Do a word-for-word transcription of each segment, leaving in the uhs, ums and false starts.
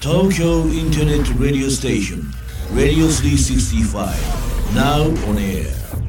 Tokyo Internet Radio Station Radio スリーシックスティーファイブ Now on air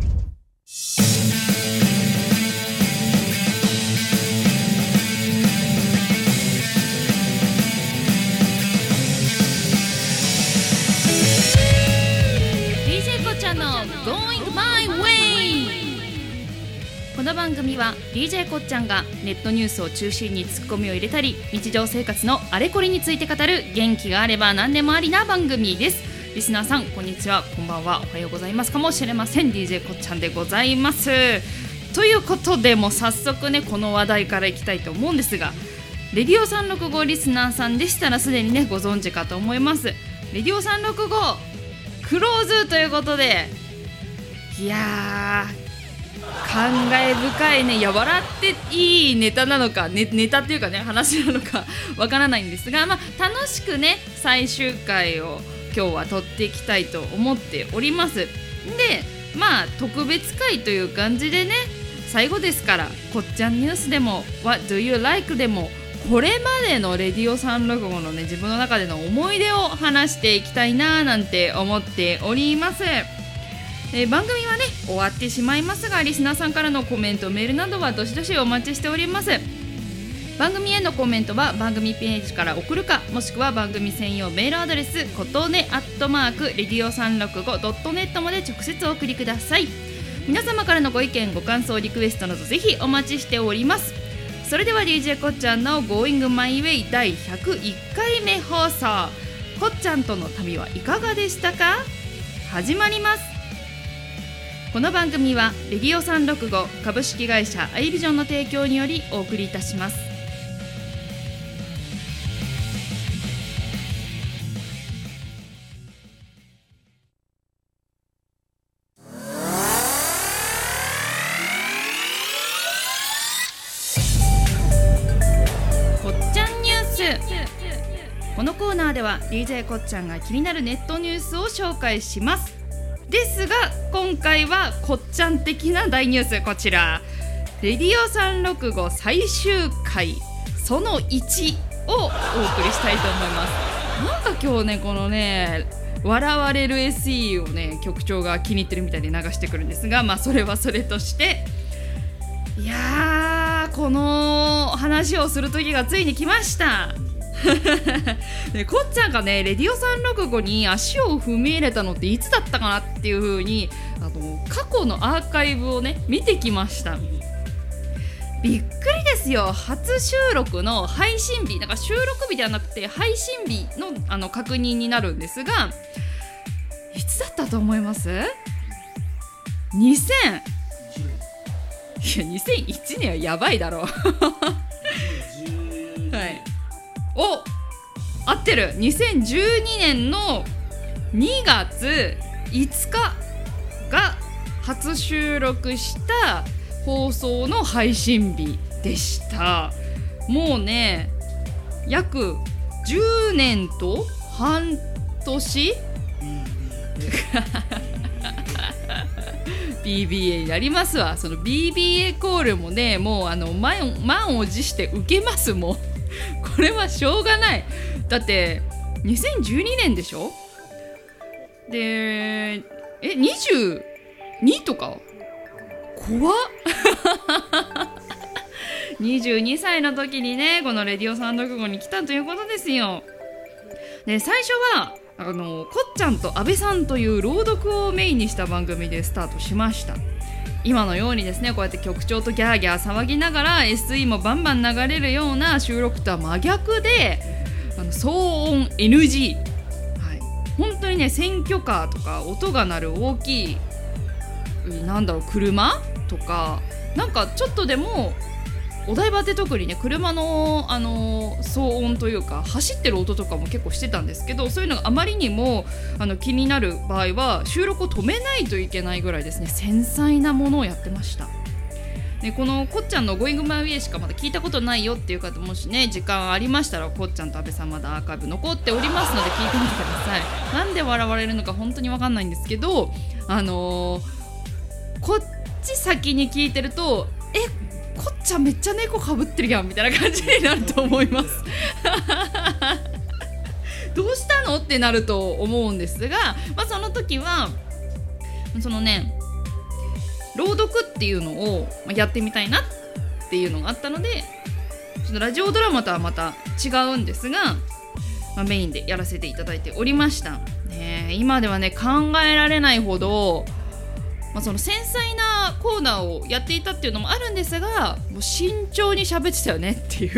ディージェー こっちゃんの Going My Way。 この番組は ディージェー こっちゃんがネットニュースを中心にツッコミを入れたり、日常生活のあれこれについて語る元気があれば何でもありな番組です。リスナーさんこんにちは、こんばんは、おはようございますかもしれません。 ディージェー こっちゃんでございます。ということで、もう早速ねこの話題からいきたいと思うんですが、レディオさんろくごリスナーさんでしたらすでにねご存知かと思います。レディオさんろくごクローズということで、いやー感慨深いね。いや笑っていいネタなのか、ね、ネタっていうかね話なのかわからないんですが、まあ、楽しくね最終回を今日は撮っていきたいと思っております。でまあ特別回という感じでね、最後ですからこっちゃんニュースでも What do you like でもこれまでのレディオさんろくごのね自分の中での思い出を話していきたいななんて思っております。えー、番組はね終わってしまいますが、リスナーさんからのコメントメールなどはどしどしお待ちしております。番組へのコメントは番組ページから送るか、もしくは番組専用メールアドレスことねアットマークレディオさんろくごドットネットまで直接お送りください。皆様からのご意見ご感想リクエストなどぜひお待ちしております。それでは ディージェー こっちゃんの Going My Way だいひゃくいっかいめ放送、こっちゃんとの旅はいかがでしたか。始まります。この番組はレディオさんろくご株式会社アイビジョンの提供によりお送りいたします。こっちゃんニュース。このコーナーでは ディージェー こっちゃんが気になるネットニュースを紹介します。ですが今回はこっちゃん的な大ニュース、こちらレディオさんろくご最終回そのいちをお送りしたいと思います。なんか今日ねこのね笑われる エスイー をね局長が気に入ってるみたいに流してくるんですが、まあそれはそれとして、いやーこの話をする時がついに来ましたでこっちゃんがねレディオさんろくごに足を踏み入れたのっていつだったかなっていう風にあの過去のアーカイブをね見てきました。びっくりですよ。初収録の配信日、なんか収録日ではなくて配信日 の, あの確認になるんですが、いつだったと思います？にせんいやにせんいちねんはやばいだろはいお、合ってる。にせんじゅうにねんのにがついつかが初収録した放送の配信日でした。もうね約じゅうねんと半年ビービーエー になりますわ。その ビービーエー コールもねもうあの満, 満を持して受けます。もうこれはしょうがない。だってにせんじゅうにねんでしょ。でえにじゅうにとか怖っにじゅうにさいの時にねこのレディオさんろくごに来たということですよ。で最初はあのこっちゃんと安倍さんという朗読をメインにした番組でスタートしました。今のようにですねこうやって局長とギャーギャー騒ぎながら エスイー もバンバン流れるような収録とは真逆で、あの騒音 エヌジー、はい、本当にね選挙カーとか音が鳴る大きいなんだろう車とか、なんかちょっとでもお台場って特にね車の、あのー、騒音というか走ってる音とかも結構してたんですけど、そういうのがあまりにもあの気になる場合は収録を止めないといけないぐらいですね繊細なものをやってました。でこのこっちゃんの Going My Way しかまだ聞いたことないよっていう方、もしね時間ありましたらこっちゃんと安倍さんまだアーカイブ残っておりますので聞いてみてください。なんで笑われるのか本当に分かんないんですけど、あのー、こっち先に聞いてるとえこっちゃんめっちゃ猫かぶってるやんみたいな感じになると思いますっどうしたのってなると思うんですが、まあ、その時はそのね朗読っていうのをやってみたいなっていうのがあったので、ちょっとラジオドラマとはまた違うんですが、まあ、メインでやらせていただいておりました、ね、今ではね考えられないほど、まあ、その繊細なコーナーをやっていたっていうのもあるんですが、もう慎重に喋ってたよねっていう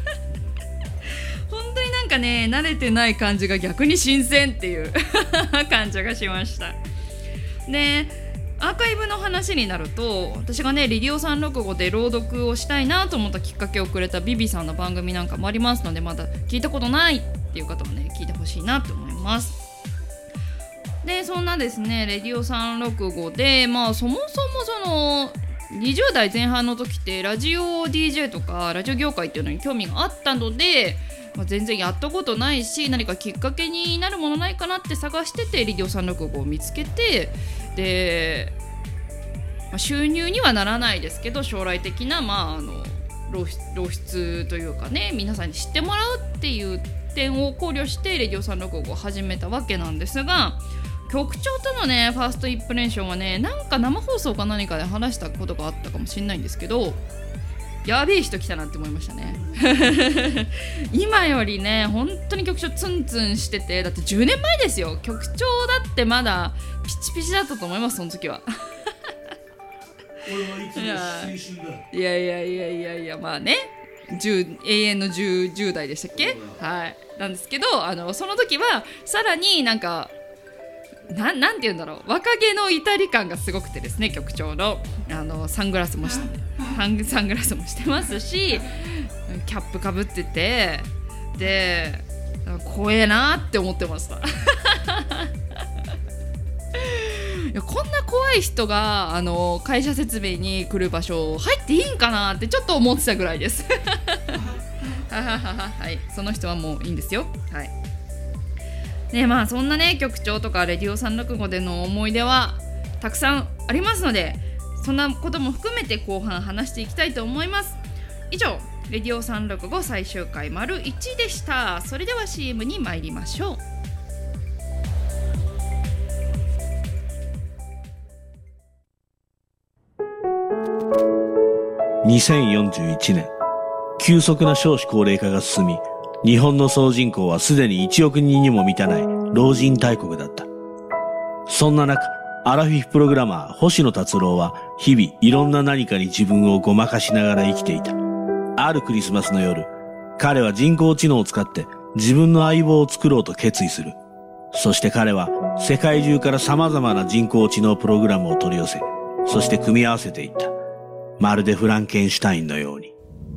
本当になんかね慣れてない感じが逆に新鮮っていう感じがしました。でアーカイブの話になると、私がねレディオさんろくごで朗読をしたいなと思ったきっかけをくれたビビさんの番組なんかもありますので、まだ聞いたことないっていう方もね聞いてほしいなと思います。でそんなですねレディオさんろくごで、まあそもそもそのにじゅう代前半の時ってラジオ ディージェー とかラジオ業界っていうのに興味があったので、まあ、全然やったことないし、何かきっかけになるものないかなって探しててレディオさんろくごを見つけて、で、まあ、収入にはならないですけど将来的な、まあ、あの露出、露出というかね皆さんに知ってもらうっていう点を考慮してレディオさんろくごを始めたわけなんですが、局長とのねファーストインプレッションはね、なんか生放送か何かで話したことがあったかもしれないんですけど、やべえ人来たなって思いましたね今よりね本当に局長ツンツンしてて、だってじゅうねんまえですよ。局長だってまだピチピチだったと思います、その時は俺はいつも青春だ。 いやいやいやいやいや、まあねじゅう永遠の 10, 10代でしたっけ、はいなんですけど、あのその時はさらになんかな, なんて言うんだろう、若気の至り感がすごくてですね、局長のあのサングラスもしサングラスもしてますし、キャップかぶってて、で怖えなって思ってましたいやこんな怖い人があの会社説明に来る場所入っていいんかなってちょっと思ってたぐらいですはい、その人はもういいんですよ。はいね、まあそんなね局長とかレディオさんろくごでの思い出はたくさんありますので、そんなことも含めて後半話していきたいと思います。以上レディオさんろくご最終回丸いちでした。それでは シーエム に参りましょう。 にせんよんじゅういちねん、急速な少子高齢化が進み、日本の総人口はすでにいちおくにんにも満たない老人大国だった。そんな中、アラフィフプログラマー星野達郎は日々いろんな何かに自分をごまかしながら生きていた。あるクリスマスの夜、彼は人工知能を使って自分の相棒を作ろうと決意する。そして彼は世界中から様々な人工知能プログラムを取り寄せ、そして組み合わせていった。まるでフランケンシュタインのように。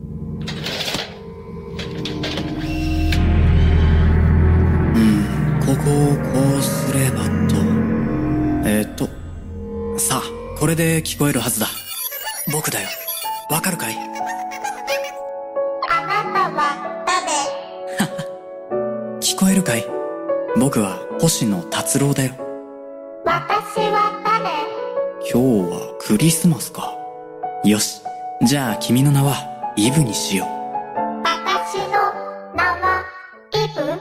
ここをこうすればと。えー、っとさあこれで聞こえるはずだ。僕だよ、わかるかい？ あなたは誰？聞こえるかい？僕は星野達郎だよ。 私は誰？ 今日はクリスマスか。よし、じゃあ君の名はイブにしよう。 私の名はイブ？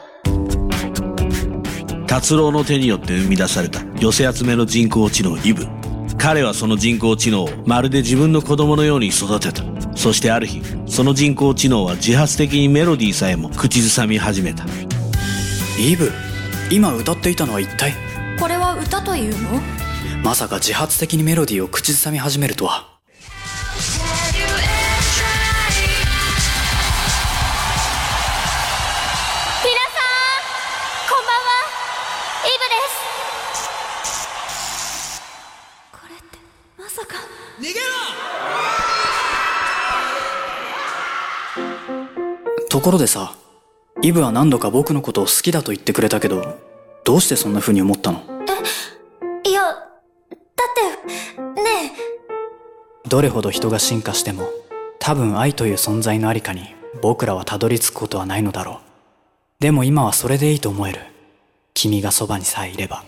達郎の手によって生み出された寄せ集めの人工知能イブ。彼はその人工知能をまるで自分の子供のように育てた。そしてある日、その人工知能は自発的にメロディーさえも口ずさみ始めた。 イブ、今歌っていたのは一体？ これは歌というの？ まさか自発的にメロディーを口ずさみ始めるとは。ところでさ、イブは何度か僕のことを好きだと言ってくれたけど、どうしてそんな風に思ったの？ え、いや、だってねえ、どれほど人が進化しても多分愛という存在のありかに僕らはたどり着くことはないのだろう。でも今はそれでいいと思える。君がそばにさえいれば。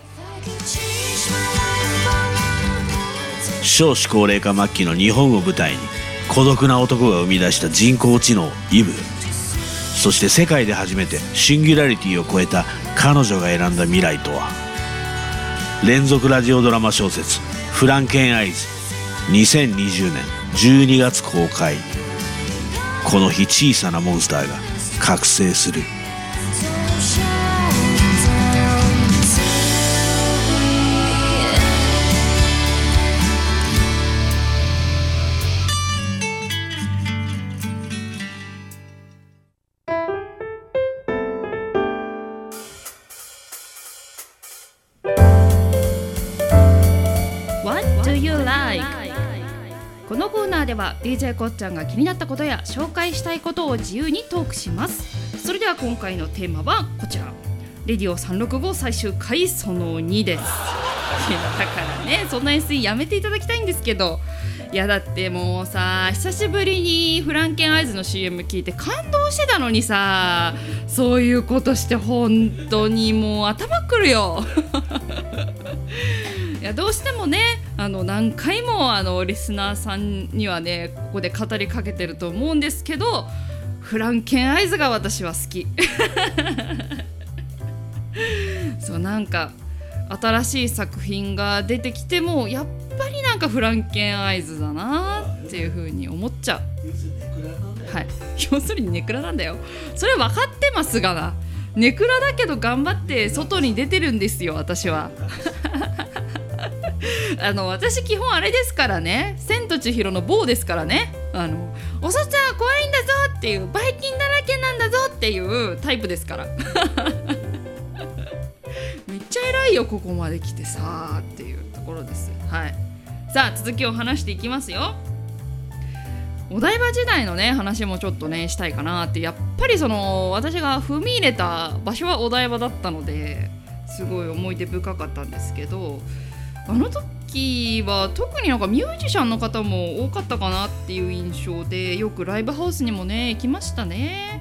少子高齢化末期の日本を舞台に孤独な男が生み出した人工知能イブ。 そして世界で初めてシンギュラリティを超えた彼女が選んだ未来とは。連続ラジオドラマ小説フランケンアイズ、にせんにじゅうねんじゅうにがつ公開。この日小さなモンスターが覚醒する。 このコーナーでは ディージェー こっちゃんが気になったことや紹介したいことを自由にトークします。それでは今回のテーマはこちら、レディオさんろくご最終回そのにです。いやだからね、そんな エスイー やめていただきたいんですけど、いやだってもうさ、久しぶりにフランケンアイズの シーエム 聞いて感動してたのにさ、そういうことして本当にもう頭くるよいやどうしてもね、あの何回もあのリスナーさんにはねここで語りかけてると思うんですけど、フランケンアイズが私は好きそうなんか新しい作品が出てきてもやっぱりなんかフランケンアイズだなっていう風に思っちゃう。はい、要するにネクラなんだよ。それ分かってますがな。ネクラだけど頑張って外に出てるんですよ私はあの私基本あれですからね、千と千尋の棒ですからね。あのおそちゃん怖いんだぞっていう、ばい菌だらけなんだぞっていうタイプですからめっちゃ偉いよここまで来てさっていうところです。はい、さあ続きを話していきますよ。お台場時代のね話もちょっとねしたいかなって。やっぱりその私が踏み入れた場所はお台場だったのですごい思い出深かったんですけど、あの時は特になんかミュージシャンの方も多かったかなっていう印象で、よくライブハウスにもね行きましたね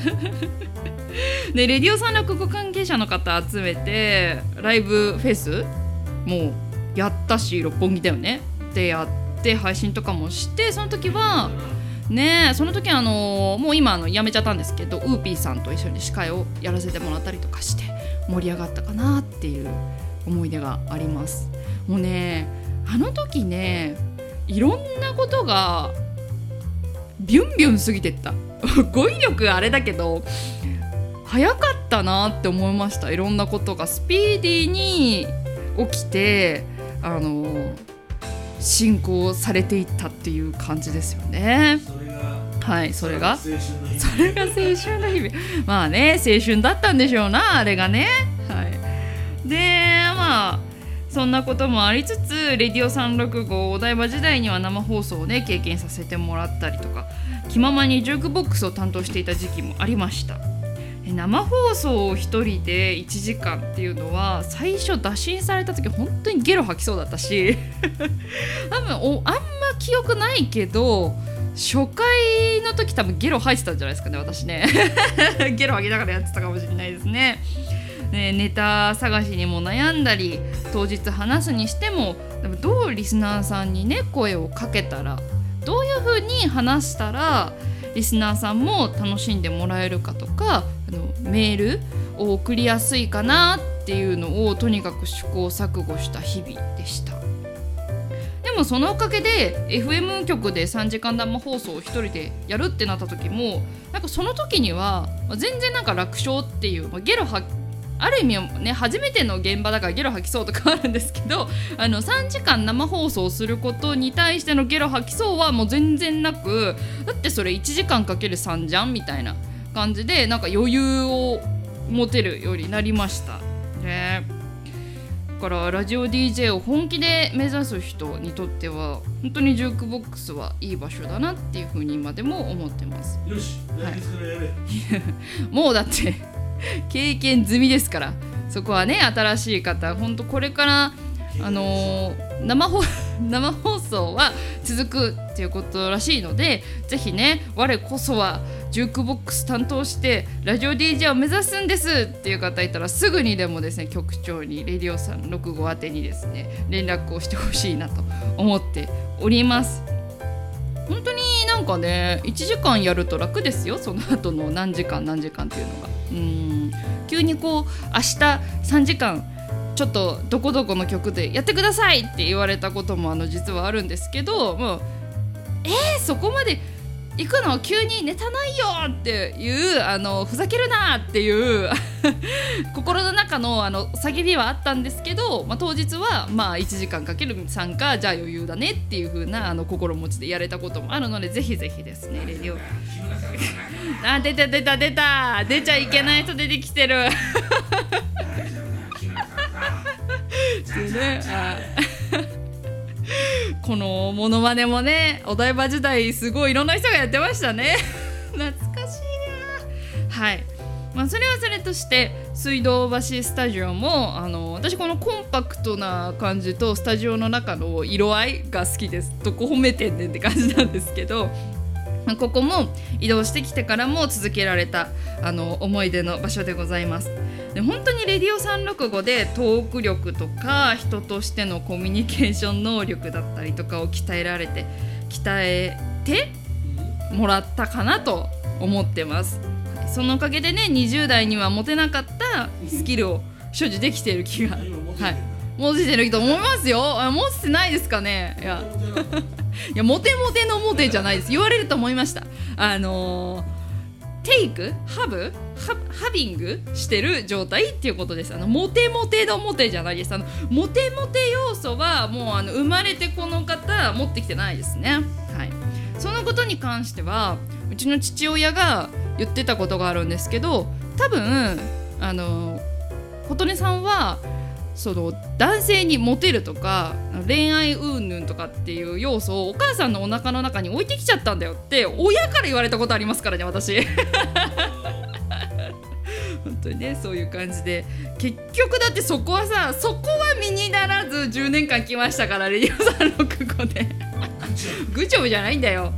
でレディオさんろくご関係者の方集めてライブフェスもうやったし、六本木だよねでやって配信とかもして、その時はね、その時はあのもう今あの辞めちゃったんですけど、ウーピーさんと一緒に司会をやらせてもらったりとかして盛り上がったかなっていう思い出があります。もうね、あの時ね、いろんなことがビュンビュン過ぎてった語彙力あれだけど早かったなって思いました。いろんなことがスピーディーに起きて、あの進行されていったっていう感じですよね。それがはいそれがそれが青春の日々まあね、青春だったんでしょうなあれがね。はいでまあそんなこともありつつ、レディオさんろくごお台場時代には生放送をね経験させてもらったりとか、気ままにジュークボックスを担当していた時期もありました。生放送を一人でいちじかんっていうのは最初打診された時本当にゲロ吐きそうだったし多分おあんま記憶ないけど初回の時多分ゲロ吐いてたんじゃないですかね私ねゲロ吐きながらやってたかもしれないですね。ね、ネタ探しにも悩んだり、当日話すにしてもどうリスナーさんにね声をかけたら、どういう風に話したらリスナーさんも楽しんでもらえるかとか、あのメールを送りやすいかなっていうのをとにかく試行錯誤した日々でした。でもそのおかげで エフエム 局でさんじかん生放送を一人でやるってなった時も、なんかその時には全然なんか楽勝っていう、まあ、ゲロ吐ある意味ね初めての現場だからゲロ吐きそうとかあるんですけど、あのさんじかん生放送することに対してのゲロ吐きそうはもう全然なく、だってそれいちじかんかけるさんじゃんみたいな感じで、なんか余裕を持てるようになりましたね。だからラジオ ディージェー を本気で目指す人にとっては本当にジュークボックスはいい場所だなっていうふうに今でも思ってます。 よし、はい、 もうだって経験済みですから、そこはね新しい方本当これからあのー、生, 放生放送は続くっていうことらしいので、ぜひね我こそはジュークボックス担当してラジオ ディージェー を目指すんですっていう方いたらすぐにでもですね局長にレディオさんろくご宛てにですね連絡をしてほしいなと思っております。 本当になんかねいちじかんやると楽ですよ。その後の何時間何時間っていうのがうーん急にこう明日さんじかんちょっとどこどこの曲でやってくださいって言われたこともあの実はあるんですけど、もうえー、そこまで行くの急にネタないよっていうあのふざけるなっていう心の中のあの叫びはあったんですけど、まあ、当日はまあいちじかんかけるさんかじゃあ余裕だねっていう風なあの心持ちでやれたこともあるので、ぜひぜひですねレディオあ出た出た出た出ちゃいけない人出てきてるでねあこのモノマネもねお台場時代すごいいろんな人がやってましたね懐かしいな。はい、まあ、それはそれとして水道橋スタジオもあの私このコンパクトな感じとスタジオの中の色合いが好きです。どこ褒めてんねんって感じなんですけど、ここも移動してきてからも続けられたあの思い出の場所でございます。で本当にレディオさんろくごでトーク力とか人としてのコミュニケーション能力だったりとかを鍛えられて鍛えてもらったかなと思ってます。そのおかげでねにじゅう代には持てなかったスキルを所持できている気が、はい、持ててると思いますよ。あ持ってないですかね。いやいやモテモテのモテじゃないです。言われると思いました。あのーテイクハブハハビングしてる状態っていうことです。あのモテモテのモテじゃないです。あのモテモテ要素はもうあの生まれてこの方持ってきてないですね。はい、そのことに関してはうちの父親が言ってたことがあるんですけど、多分あの琴音さんはその男性にモテるとか恋愛云々とかっていう要素をお母さんのお腹の中に置いてきちゃったんだよって親から言われたことありますからね私本当にねそういう感じで結局だってそこはさそこは身にならずじゅうねんかん来ましたからレディオさんろくごでグチョブじゃないんだよ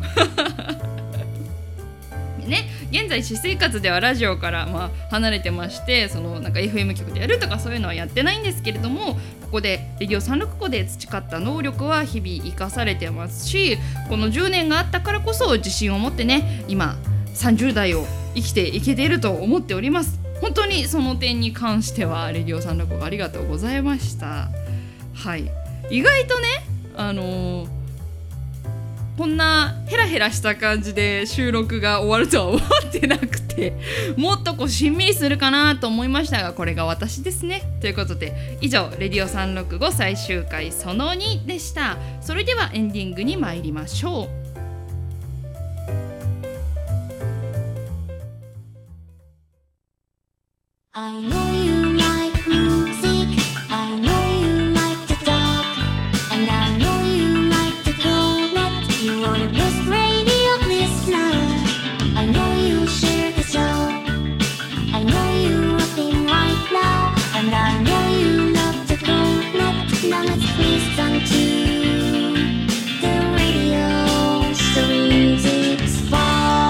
ね、現在私生活ではラジオからまあ離れてまして、そのなんか エフエム 局でやるとかそういうのはやってないんですけれども、ここでレディオさんろくごで培った能力は日々生かされてますし、このじゅうねんがあったからこそ自信を持ってね今さんじゅう代を生きていけていると思っております。本当にその点に関してはレディオさんろくごありがとうございました。はい、意外とねあのーこんなヘラヘラした感じで収録が終わるとは思ってなくて、もっとこうしんみりするかなと思いましたが、これが私ですね。ということで以上レディオさんろくご最終回そのにでした。それではエンディングに参りましょう。 I know you like music, I know you like to talk, and I know you like to connect. You are the best radio listener. I know you share the show. I know you working right now, and I know you love to connect. Now let's listen to the radio three six five.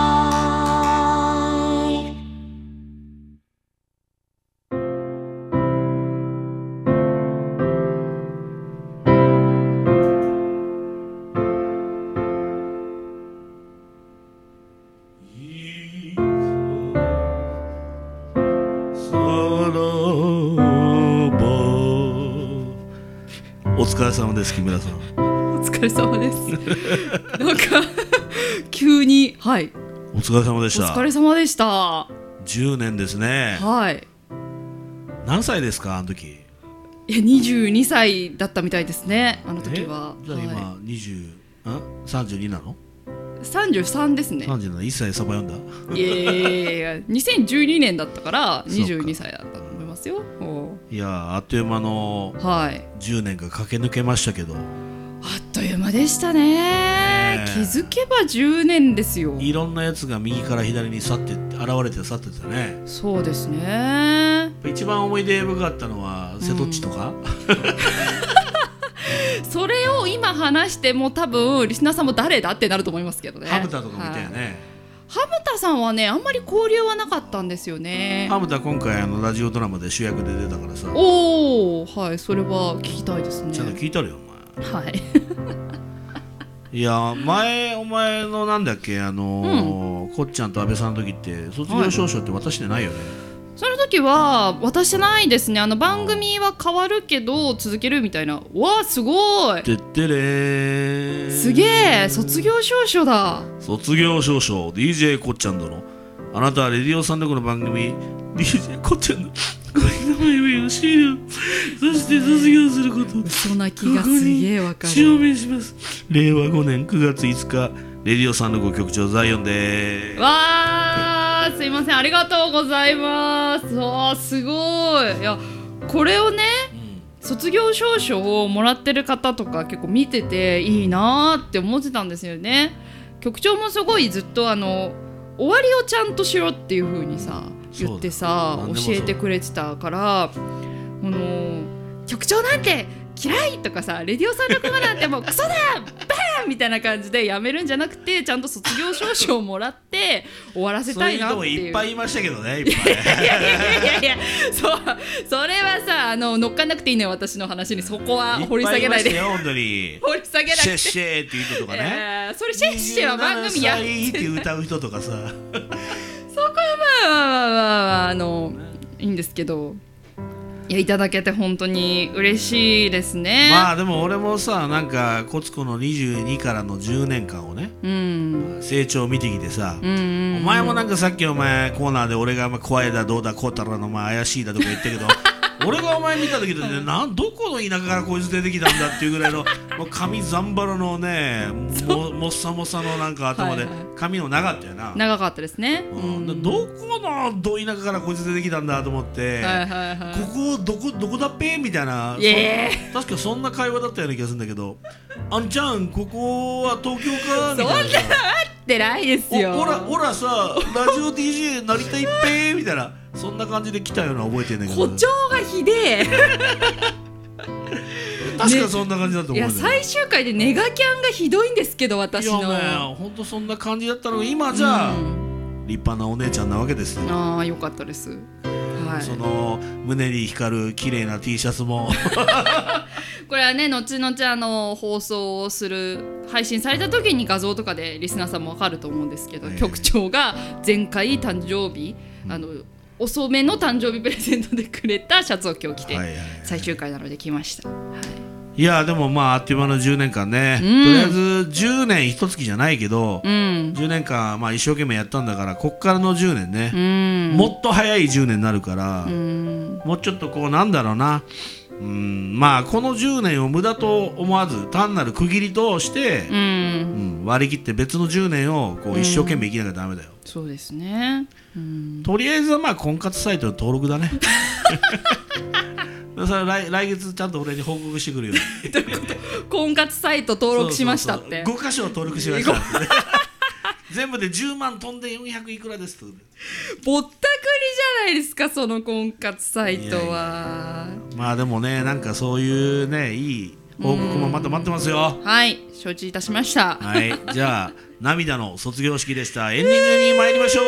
お疲れ様です。木村さんお疲れ様ですなんか急にはいお疲れ様でした。 お疲れ様でした。 じゅうねんですね。 はい何歳ですかあの時。 いやにじゅうにさいだったみたいですねあの時は。 じゃあ今、 はにじゅう、んさんじゅうになの。 さんじゅうさんですね。 さんじゅうなないっさいサバ読んだ。 いやいやいやにせんじゅうにねんだったからにじゅうにさいだったと思いますよ。 いやあっという間のじゅうねんが駆け抜けましたけど、はい、 あっという間でしたね。ね気づけばじゅうねんですよ。 いろんなやつが右から左に去って現れて去ってたね。 そうですね。 一番思い出深かったのは瀬戸っちとか、 うん、それを今話しても多分リスナーさんも誰だってなると思いますけどね。 ハムタとか見たよね、はい。 ハムタさんはねあんまり交流はなかったんですよね。 ハムタ今回あのラジオドラマで主役で出たからさ。おおはいそれは聞きたいですね。 ちゃんと聞いたるよお前。 はいいいや前お前のなんだっけあのーうん、こっちゃんと安倍さんの時って卒業証書って渡してないよね、はい、 その時は渡してないですね。あの番組は変わるけど続けるみたいな。わあすごい。 てってれーすげえ卒業証書だ。 卒業証書 ディージェー こっちゃん殿、あなたはレディオさんのこの番組 ディージェー こっちゃんのこの前上を終了、そして卒業することそんな気がすげえわかる。 証明します。れいわごねんくがついつかレディオさんのご局長ザイオンでーす。 わーすいません、ありがとうございます。わーすごい。いやこれをね、うん、卒業証書をもらってる方とか結構見てていいなーって思ってたんですよね。局長もすごいずっとあの終わりをちゃんとしろっていう風にさ言ってさ教えてくれてたから、この局長なんて嫌いとかさレディオさんの子なんてもうクソだバーンみたいな感じでやめるんじゃなくて、ちゃんと卒業証書をもらって終わらせたいなっていう。 そういう人もいっぱいいましたけどね、いっぱいいやいやいやいやそうそれはさあの乗っかんなくていいのよ、私の話に。そこは掘り下げないで。 いっぱいいましたよ本当に。 掘り下げないで。 シェッシェーっていう人とかね、 えー、それシェッシェは番組やってにじゅうななさいって歌う人とかさそこはまあまあまあまああのいいんですけど、いやいただけて本当に嬉しいですね。 まあでも俺もさなんかコツコのにじゅうにからのじゅうねんかんをね、うん、成長を見てきてさ、うんうんうん、お前もなんかさっきお前コーナーで俺が怖いだどうだこうたらのまあ怪しいだとか言ったけど俺がお前見た時でね、なんどこの田舎からこいつ出てきたんだっていうぐらいのもう髪ざんばらのねももっさもさのなんか頭で髪の長かったよな。 長かったですね、 うん、うん、どこのど田舎からこいつ出てきたんだと思って、はいはいはい、ここどこどこだっぺみたいな、確かそんな会話だったような気がするんだけど、あんちゃんここは東京かみたいな。 そんなのあってないですよ。 おらおらさラジオ ディージェー なりたいっぺみたいなそんな感じで来たような覚えてんだけど、 誇張がひでえ確かそんな感じだと思う、ね、 いや最終回でネガキャンがひどいんですけど私の。いやねほんとそんな感じだったのが今じゃあ、うん、立派なお姉ちゃんなわけですよ。 ああよかったです、はい、 その胸に光る綺麗な T シャツもこれはね後々あの放送をする配信された時に画像とかでリスナーさんも分かると思うんですけど、はい、局長が前回誕生日、うん、あの遅めの誕生日プレゼントでくれたシャツを今日着て、はいはいはい、最終回なので来ました、はい、 いやでもまああっという間のじゅうねんかんね、うん、とりあえずじゅうねん一月じゃないけど、うん、じゅうねんかん、まあ、一生懸命やったんだからこっからのじゅうねんね、うん、もっと早いじゅうねんになるから、うん、もうちょっとこうなんだろうな、うん、まあこのじゅうねんを無駄と思わず単なる区切りとして、うんうん、割り切って別のじゅうねんをこう一生懸命生きなきゃダメだよ、 うん、そうですね、うん、 とりあえずはまあ婚活サイトの登録だねそれ 来, 来月ちゃんと俺に報告してくるよ婚活サイト登録しましたって。 そうそうそうご箇所登録しましたって全部でじゅうまん飛んでよんひゃくいくらですと。 ぼったくりじゃないですかその婚活サイトは。いやいやまあでもねなんかそういうねいい報告もまた待ってますよ。 はい承知いたしました。 はいじゃあ涙の卒業式でした。エンディングに参りましょう。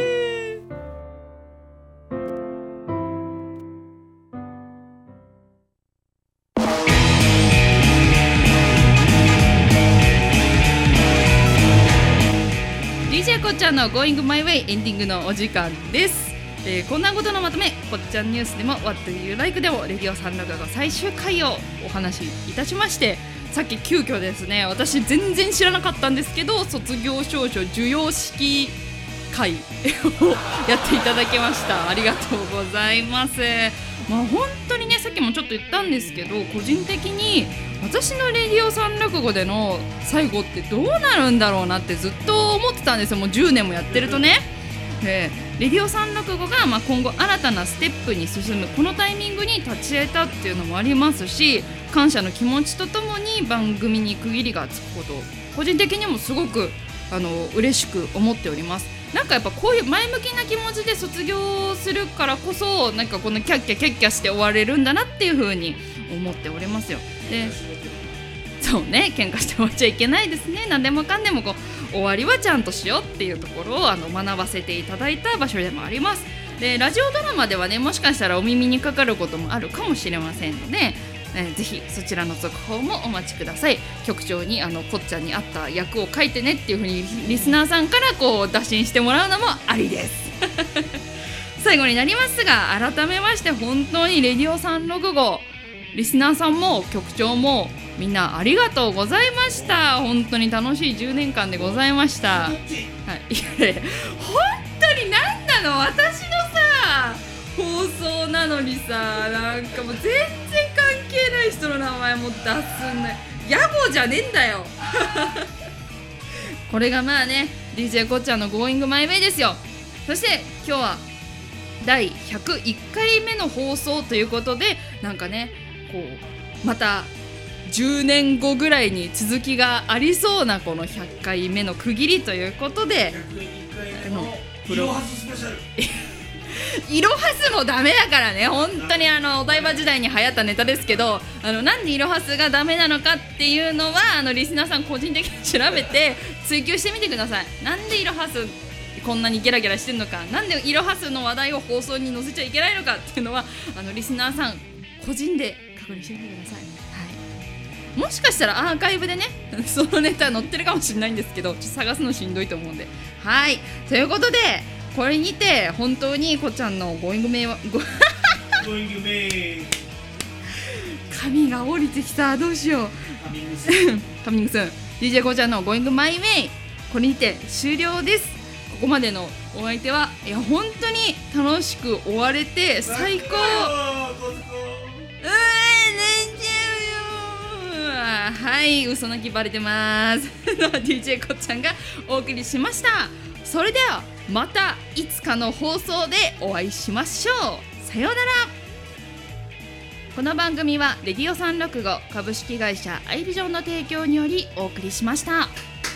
こっちゃんの Going My Way エンディングのお時間です、えー、こんなことのまとめこっちゃんニュースでも What Do You Like でもレディオさんのが最終回をお話しいたしまして、さっき急遽ですね私全然知らなかったんですけど卒業証書授与式会をやっていただきました。ありがとうございます。まあ本当にねさっきもちょっと言ったんですけど個人的に私のレディオさん落語での最後ってどうなるんだろうなってずっと思ってたんですよ。もうじゅうねんもやってるとね。でレディオさん落語がまあ今後新たなステップに進むこのタイミングに立ち会えたっていうのもありますし、感謝の気持ちとともに番組に区切りがつくこと個人的にもすごくあの嬉しく思っております。なんかやっぱこういう前向きな気持ちで卒業するからこそなんかこのキャッキャキャッキャして終われるんだなっていう風に思っておりますよ。でそうね喧嘩して終わっちゃいけないですね。何でもかんでもこう終わりはちゃんとしようっていうところをあの学ばせていただいた場所でもあります。でラジオドラマではねもしかしたらお耳にかかることもあるかもしれませんので、 えー、ぜひそちらの続報もお待ちください。局長にあのこっちゃんに合った役を書いてねっていう風にリスナーさんからこう打診してもらうのもありです最後になりますが、改めまして本当にレディオさんろくごリスナーさんも局長もみんなありがとうございました。本当に楽しいじゅうねんかんでございました。はい、いやね、本当に何なの、私のさ放送なのにさ、なんかもう全然関係ない人の名前も出すんだよ。野暮じゃねえんだよこれがまあね ディージェー こっちゃんの Going My Way ですよ。そして今日はだいひゃくいっかいめの放送ということで、なんかねこうまたじゅうねんごぐらいに続きがありそうなこのひゃっかいめの区切りということで、 ひゃくいっかいめのイロハススペシャルイロハスもダメだからね。本当にあのお台場時代に流行ったネタですけど、あのなんでイロハスがダメなのかっていうのはあのリスナーさん個人的に調べて追求してみてください。なんでイロハスこんなにゲラゲラしてるのか、なんでイロハスの話題を放送に載せちゃいけないのかっていうのはあのリスナーさん個人で確認してみてください。はい、もしかしたらアーカイブでねそのネタ載ってるかもしれないんですけど、ちょっと探すのしんどいと思うんで。はい、ということでこれにて本当にこっちゃんのゴーイングメイはゴーイングメイ髪が降りてきた、どうしようカミングスンカミングスン ディージェー こっちゃんのゴーイングマイウェイ、これにて終了です。ここまでのお相手はいや本当に楽しく終われて最高。うーん、寝ちゃうよ。はい、嘘泣きバレてますディージェー こっちゃんがお送りしました。それではまたいつかの放送でお会いしましょう。さようなら。この番組はレディオさんろくご株式会社アイビジョンの提供によりお送りしました。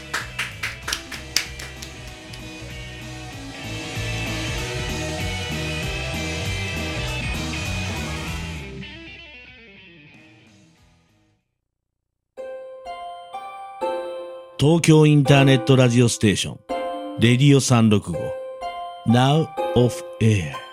東京インターネットラジオステーションレディオさんろくご Now off air